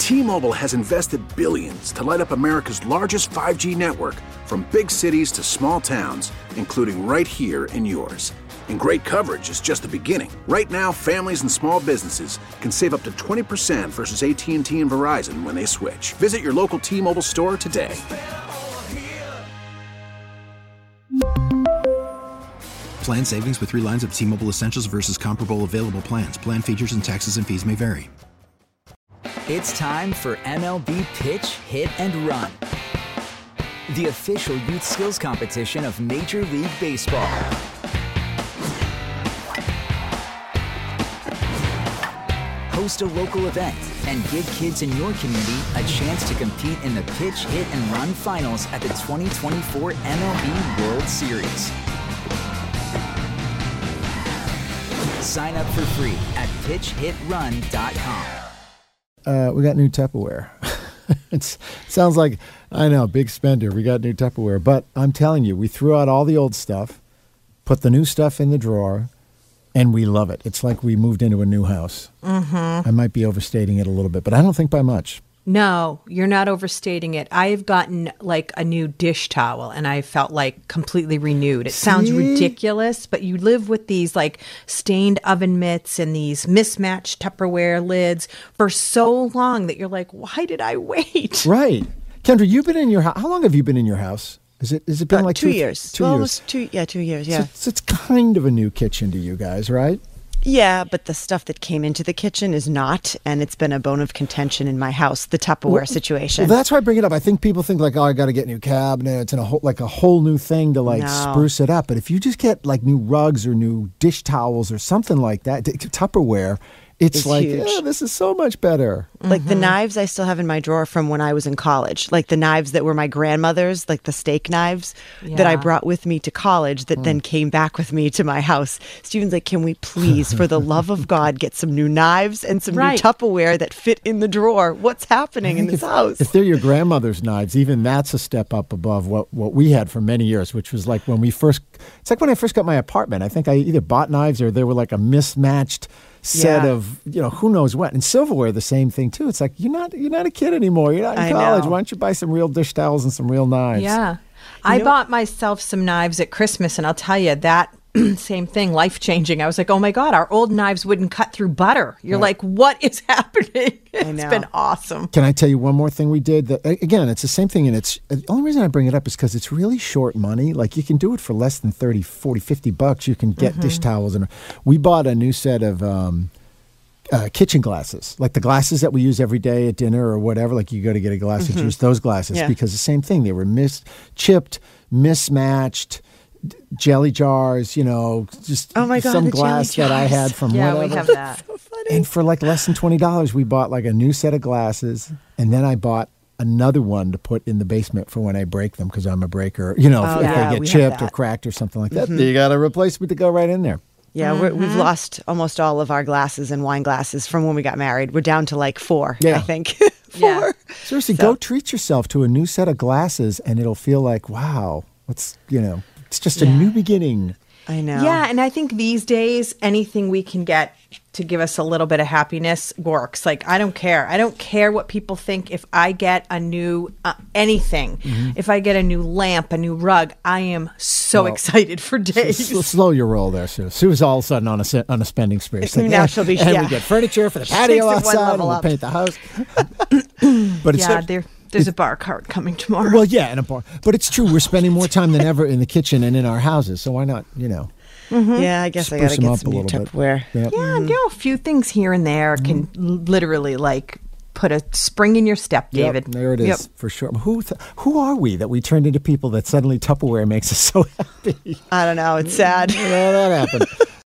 T-Mobile has invested billions to light up America's largest 5G network, from big cities to small towns, including right here in yours. And great coverage is just the beginning. Right now, families and small businesses can save up to 20% versus AT&T and Verizon when they switch. Visit your local T-Mobile store today. Plan savings with 3 lines of T-Mobile Essentials versus comparable available plans. Plan features and taxes and fees may vary. It's time for MLB Pitch, Hit, and Run, the official youth skills competition of Major League Baseball. Host a local event and give kids in your community a chance to compete in the Pitch, Hit, and Run finals at the 2024 MLB World Series. Sign up for free at pitchhitrun.com. We got new Tupperware. It sounds like, I know, big spender. We got new Tupperware. But I'm telling you, we threw out all the old stuff, put the new stuff in the drawer, and we love it. It's like we moved into a new house. I might be overstating it a little bit, but I don't think by much. No, you're not overstating it. I've gotten like a new dish towel and I felt like completely renewed. It sounds ridiculous, but you live with these like stained oven mitts and these mismatched Tupperware lids for so long that you're like, why did I wait? Right. Kendra, you've been in your house. How long have you been in your house? Has it been like 2 years? 2 years. Almost 2 years, yeah. So it's kind of a new kitchen to you guys, right? Yeah, but the stuff that came into the kitchen is not, and it's been a bone of contention in my house, the Tupperware situation. Well, that's why I bring it up. I think people think like, oh, I got to get new cabinets and a whole new thing to spruce it up. But if you just get like new rugs or new dish towels or something like that, Tupperware, it's like, yeah, this is so much better. Like the knives I still have in my drawer from when I was in college. Like the knives that were my grandmother's, like the steak knives that I brought with me to college that then came back with me to my house. Steven's like, can we please, for the love of God, get some new knives and some new Tupperware that fit in the drawer? What's happening in this house? If they're your grandmother's knives, even that's a step up above what we had for many years, which was like when it's like when I first got my apartment. I think I either bought knives or they were like a mismatched set of, who knows what. And silverware, the same thing too. It's like, you're not a kid anymore. You're not in college. Why don't you buy some real dish towels and some real knives? Yeah. I bought myself some knives at Christmas, and I'll tell you that same thing, life-changing. I was like, oh my God, our old knives wouldn't cut through butter. You're like, what is happening? It's been awesome. Can I tell you one more thing we did? That, again, it's the same thing, and it's the only reason I bring it up is because it's really short money. Like, you can do it for less than $30, $40, $50. You can get dish towels. And we bought a new set of kitchen glasses, like the glasses that we use every day at dinner or whatever. Like, you go to get a glass of juice, those glasses, because the same thing. They were chipped, mismatched, jelly jars, just some glass that I had from whatever. Yeah, we have that. So funny. And for like less than $20, we bought like a new set of glasses, and then I bought another one to put in the basement for when I break them, because I'm a breaker. If they get chipped or cracked or something like that, you got a replacement to go right in there. Yeah, we've lost almost all of our glasses and wine glasses from when we got married. We're down to like 4, I think. 4. Yeah. Seriously, go treat yourself to a new set of glasses, and it'll feel like, wow, it's just a new beginning. I know. Yeah, and I think these days, anything we can get to give us a little bit of happiness works. Like, I don't care. I don't care what people think. If I get a new anything, if I get a new lamp, a new rug, I am so excited for days. Slow your roll there, Sue. Sue's all of a sudden on a spending spree. Now she'll be, and we get furniture for the patio outside, and we'll paint the house. But it's there's a bar cart coming tomorrow. Well, yeah, and a bar. But it's true. We're spending more time than ever in the kitchen and in our houses. So why not, Yeah, I guess I got to get some new Tupperware. Yep. Yeah, a few things here and there can literally like put a spring in your step, David. Yep, there it is, for sure. Who are we that we turned into people that suddenly Tupperware makes us so happy? I don't know. It's sad. That happened.